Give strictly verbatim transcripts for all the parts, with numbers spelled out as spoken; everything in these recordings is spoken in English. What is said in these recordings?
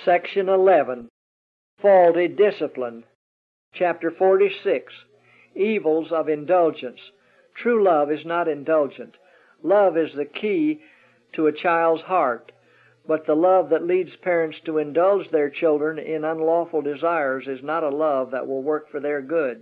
Section eleven. Faulty Discipline. Chapter forty-six. Evils of Indulgence. True love is not indulgent. Love is the key to a child's heart, but the love that leads parents to indulge their children in unlawful desires is not a love that will work for their good.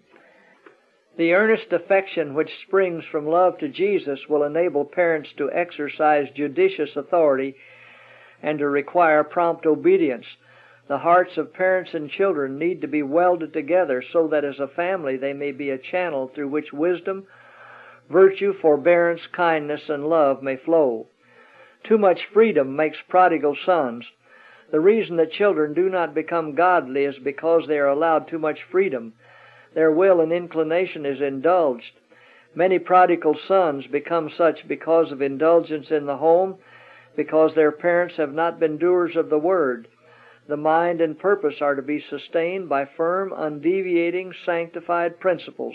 The earnest affection which springs from love to Jesus will enable parents to exercise judicious authority and to require prompt obedience. The hearts of parents and children need to be welded together so that as a family they may be a channel through which wisdom, virtue, forbearance, kindness, and love may flow. Too much freedom makes prodigal sons. The reason that children do not become godly is because they are allowed too much freedom. Their will and inclination is indulged. Many prodigal sons become such because of indulgence in the home, because their parents have not been doers of the word. The mind and purpose are to be sustained by firm, undeviating, sanctified principles.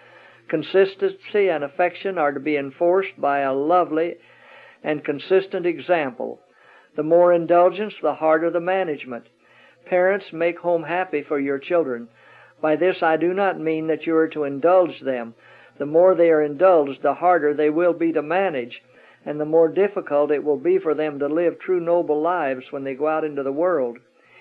Consistency and affection are to be enforced by a lovely and consistent example. The more indulgence, the harder the management. Parents, make home happy for your children. By this I do not mean that you are to indulge them. The more they are indulged, the harder they will be to manage, and the more difficult it will be for them to live true noble lives when they go out into the world.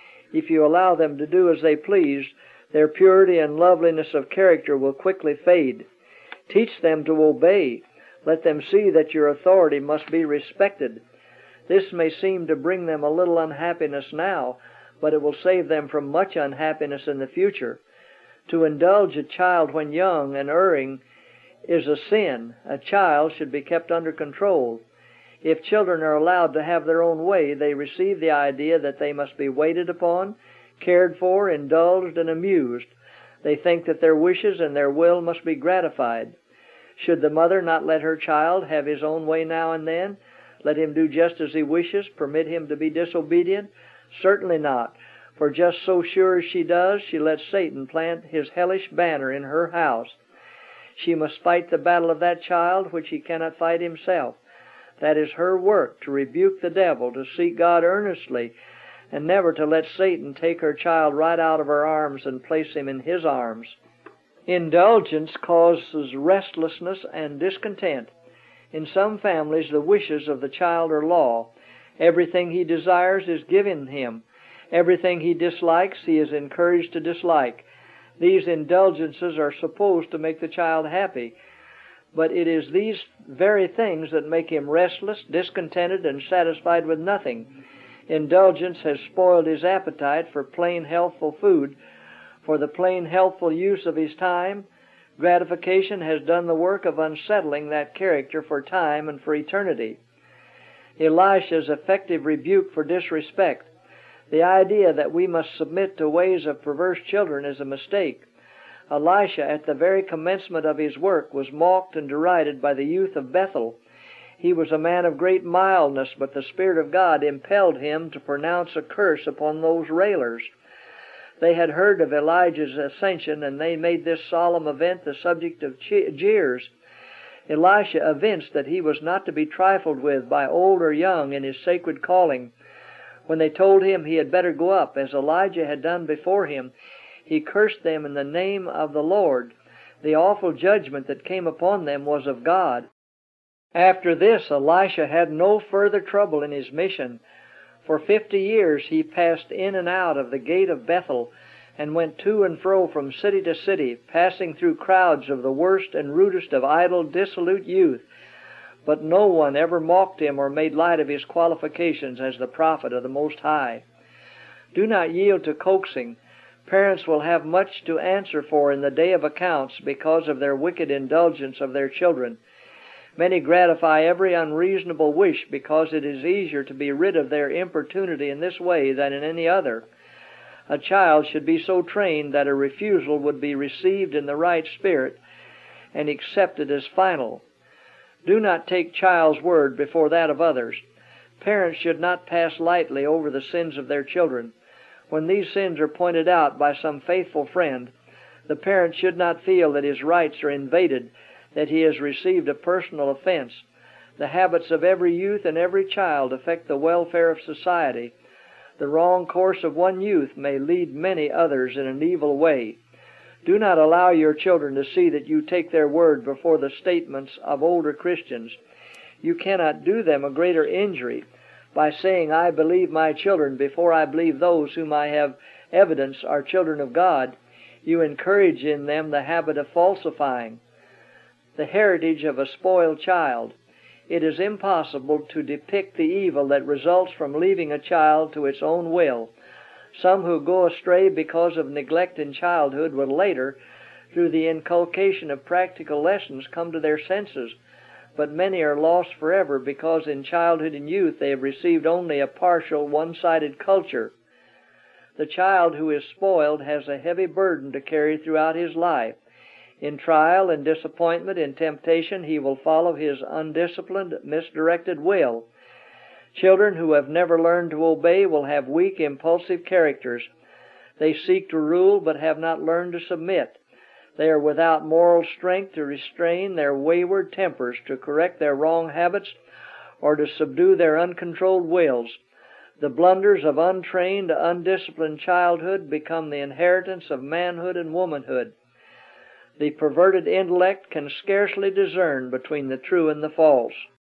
If you allow them to do as they please, their purity and loveliness of character will quickly fade. Teach them to obey. Let them see that your authority must be respected. This may seem to bring them a little unhappiness now, but it will save them from much unhappiness in the future. To indulge a child when young and erring is a sin. A child should be kept under control. If children are allowed to have their own way, they receive the idea that they must be waited upon, cared for, indulged, and amused. They think that their wishes and their will must be gratified. Should the mother not let her child have his own way now and then? Let him do just as he wishes? Permit him to be disobedient? Certainly not. For just so sure as she does, she lets Satan plant his hellish banner in her house. She must fight the battle of that child which he cannot fight himself. That is her work, to rebuke the devil, to seek God earnestly, and never to let Satan take her child right out of her arms and place him in his arms. Indulgence causes restlessness and discontent. In some families, the wishes of the child are law. Everything he desires is given him. Everything he dislikes, he is encouraged to dislike. These indulgences are supposed to make the child happy, but it is these very things that make him restless, discontented, and satisfied with nothing. Indulgence has spoiled his appetite for plain, healthful food. For the plain, healthful use of his time, gratification has done the work of unsettling that character for time and for eternity. Elisha's effective rebuke for disrespect. The idea that we must submit to ways of perverse children is a mistake. Elisha, at the very commencement of his work, was mocked and derided by the youth of Bethel. He was a man of great mildness, but the Spirit of God impelled him to pronounce a curse upon those railers. They had heard of Elijah's ascension, and they made this solemn event the subject of jeers. Elisha evinced that he was not to be trifled with by old or young in his sacred calling. When they told him he had better go up, as Elijah had done before him, he cursed them in the name of the Lord. The awful judgment that came upon them was of God. After this, Elisha had no further trouble in his mission. For fifty years he passed in and out of the gate of Bethel and went to and fro from city to city, passing through crowds of the worst and rudest of idle, dissolute youth. But no one ever mocked him or made light of his qualifications as the prophet of the Most High. Do not yield to coaxing. Parents will have much to answer for in the day of accounts because of their wicked indulgence of their children. Many gratify every unreasonable wish because it is easier to be rid of their importunity in this way than in any other. A child should be so trained that a refusal would be received in the right spirit and accepted as final. Do not take child's word before that of others. Parents should not pass lightly over the sins of their children. When these sins are pointed out by some faithful friend, the parent should not feel that his rights are invaded, that he has received a personal offense. The habits of every youth and every child affect the welfare of society. The wrong course of one youth may lead many others in an evil way. Do not allow your children to see that you take their word before the statements of older Christians. You cannot do them a greater injury by saying, I believe my children before I believe those whom I have evidence are children of God. You encourage in them the habit of falsifying, the heritage of a spoiled child. It is impossible to depict the evil that results from leaving a child to its own will. Some who go astray because of neglect in childhood will later, through the inculcation of practical lessons, come to their senses. But many are lost forever because in childhood and youth they have received only a partial, one-sided culture. The child who is spoiled has a heavy burden to carry throughout his life. In trial and disappointment, in temptation, he will follow his undisciplined, misdirected will. Children who have never learned to obey will have weak, impulsive characters. They seek to rule but have not learned to submit. They are without moral strength to restrain their wayward tempers, to correct their wrong habits, or to subdue their uncontrolled wills. The blunders of untrained, undisciplined childhood become the inheritance of manhood and womanhood. The perverted intellect can scarcely discern between the true and the false.